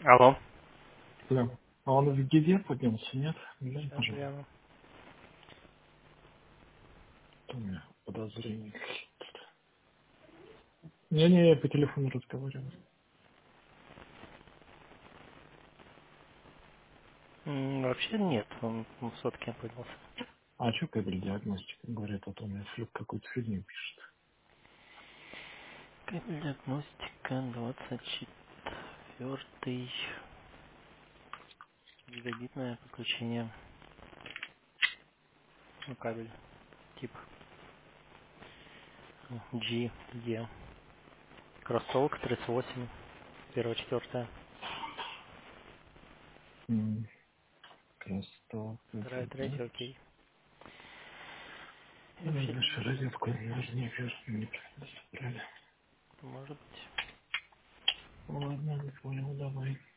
Алло. Да. А он в гиде поднялся, нет? Глянь, Сейчас пожалуйста. гляну. У меня подозрение. Не-не, я по телефону разговариваю. Вообще нет, он в сотке поднялся. А что кабель диагностика? Говорят, а то у меня флюк какую-то фигню пишет. Кабель диагностика 24. Гигабитное подключение. Ну, кабель. Тип GE. Кроссовок 38. Первая, четвертая. Красота. Вторая, третья, окей. И Ну, вообще дальше ничего. розетку, наверное, верхнюю неправильно собрали. Может быть. Ладно, не понял, давай.